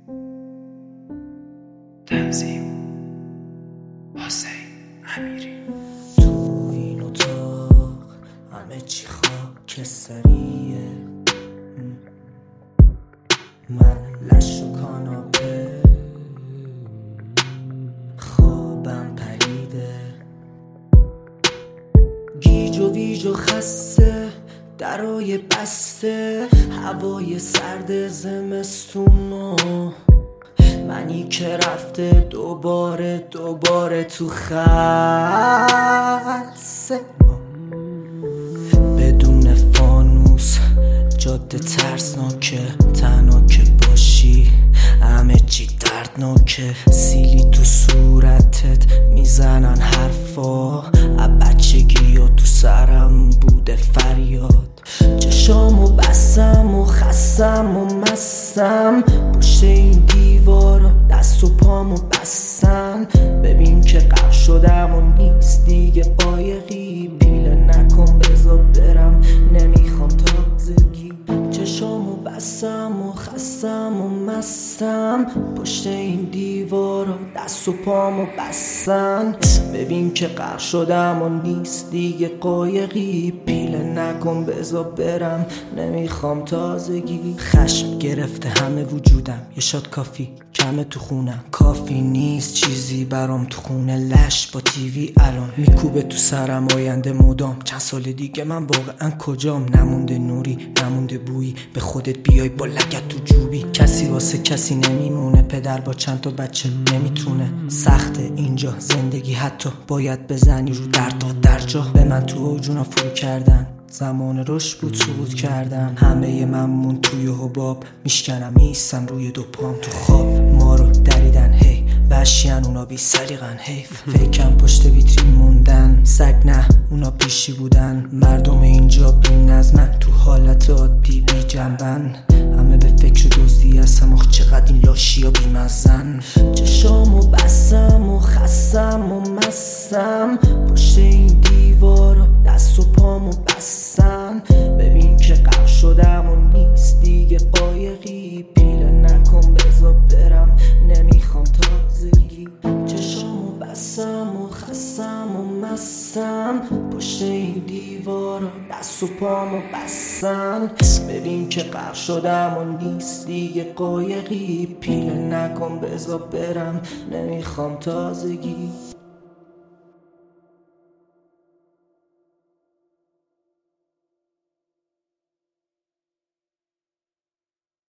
تنظیم حسین امیری. تو این اتاق همه چی خاکستریه، من لش و کاناپه خوابم پریده، گیج و ویج و خسته، درای بسته، هوای سرد زمستونو، منی که رفته دوباره تو خلسه، بدون فانوس جاده ترسناکه، تنها که باشی همه چی دردناکه، سیلی تو صورتت میزنن حرفا، بچگی ها تو سرم بوده فریاد، چشامو بستم و خستم و مستم، پشت این دیوارا دست و پامو بستن، ببین که غرق شدم و نیست دیگه قایقی، پیله نکن بذار برم نمیخوام تازگی، چشامو بستم و خستم و مستم، پشت این دیوارا دست و پامو بستن، ببین که غرق شدم و نیست دیگه قایقی، پیله نکن بذار برم نمیخوام تازگی، خشم گرفته همه وجودم، یه شات کافی کمه تو خونم، کافی نیست چیزی برام تو خونه، لش با تیوی الان میکوبه تو سرم آینده مدام، چند سال دیگه من واقعا کجام، نمونده نوری نمونده بویی، به خودت بیای با لگت تو جوبی، کسی واسه کسی نمیمونه، پدر با چند تا بچه نمیتونه، سخته اینجا زندگی، حتی باید بزنی رو در جا، به من تو اوجونا فرو کردن، زمان رشد بود سقوط کردم، همه من توی حباب میشکنم، میستم روی دو پام، تو خواب ما رو دریدن هی، وحشیان اونا بی سلیقن حیف، فیکم پشت ویترین موندن، سگ نه اونا پیشی بودن، مردم اینجا بی نظمن، تو حالت عادی بی جنبن، همه به فکر دزدی هستم، آخ چقدر این لاشی ها بی مزن، چشامو بستم و خستم و مستم، پشت این دیوارا دست و پامو بستن، ببین که غرق شدم و نیست دیگه قایقی، پیله نکن بذار برم نمیخوام تازگی، چشامو بستم و خستم و مستم، پشت این دیوارا دست و پامو بستن، ببین که غرق شدم و نیست دیگه قایقی، پیله نکن بذار برم نمیخوام تازگی.